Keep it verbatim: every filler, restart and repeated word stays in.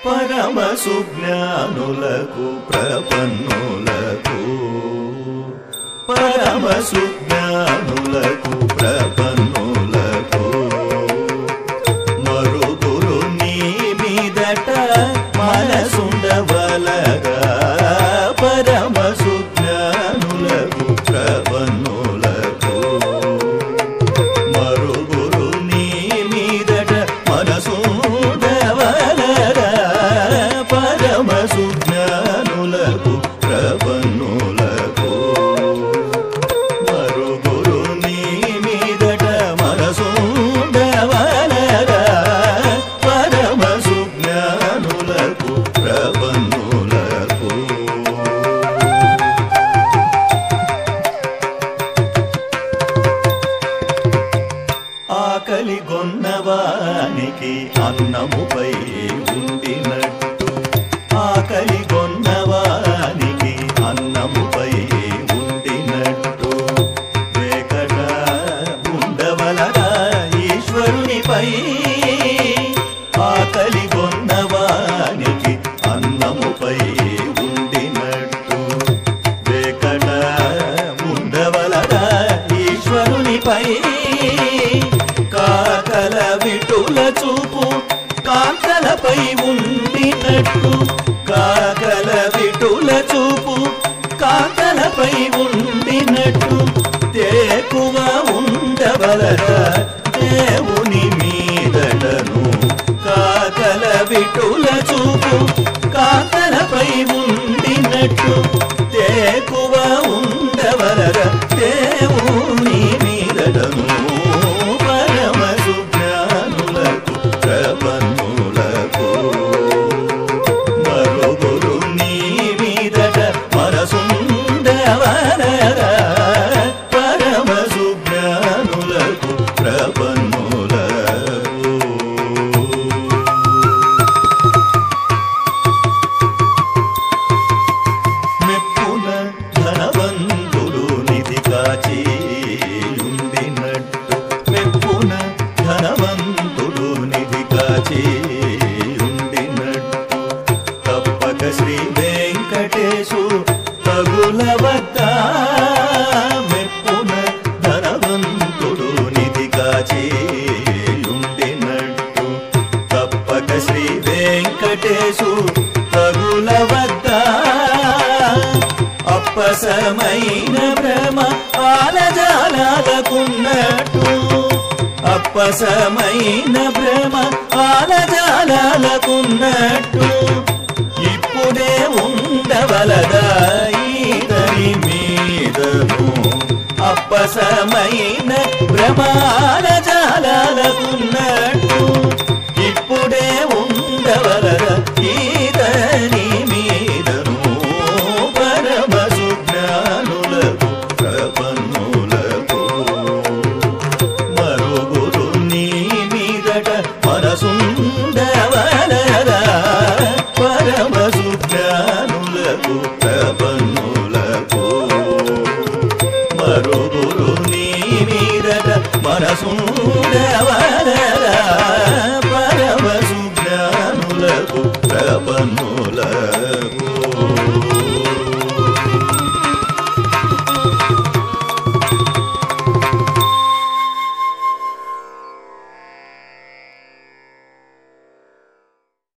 పరమ సుజ్ఞానులకు ప్రపన్నులకు పరమ సుజ్ఞానులకు ప్రపన్నులకు మరుగురు నీ మీదట మనసుండవలగా పరమ సుజ్ఞానులకు ప్రపన్నులకు మరుగురు నీ మీదట మనసుండవలగా పరమ సుజ్ఞానులకు ప్రపన్నులకు మరుగురు నీ మీదట మనసుండవలగా పరమ సుజ్ఞానులకు ప్రపన్నులకు ఆకలి గొన్నవానికి అన్నముపై ఉండినట్టు ఆకలి గొన్నవానికి అన్నముపై ఉండినట్టు వేకట ఉండవలగా ఈశ్వరునిపై ఆకలి గొన్నవానికి అన్నముపై ఉండినట్టు వేకట ఉండవలగా ఈశ్వరునిపై కాకల విటుల చూపు కాంతలపై ఉండినట్టు కాకల విటుల చూపు కాంతలపై ఉండినట్టు తేకువ ఉండవలగా దేవుని మీదటను కాకల విటుల చూపు కాంతలపై ఉండినట్టు తేకువ ఉండవలగా దేవుని మీదటను పరమ సుజ్ఞానులకు ప్రపన్నులకు మరుగురు నీ మీదట మనసుండవలగా పరమ సుజ్ఞానులకు ప్రపన్నులకు మెప్పున ధనవంతుడు నిధి కాచి ఉండినట్టు మెప్పున ధనవంతుడు నిధి కాచి ఉండినట్టు తప్పక శ్రీ వెంకటేశు తగుల వద్ద మెప్పున ధనవంతుడు నిధి కాచి ఉండినట్టు తప్పక శ్రీ వెంకటేశు తగుల వద్ద అప్పసమైన భ్రమ ఆలజాలకున్నట్టు అప్పసమైన భ్రమ ఆలజాలకున్నట్టు ఇప్పుడే ఉండవలగా ఈతని మీదను అప్పసమైన భ్రమ ఆలజాలకున్నట్టు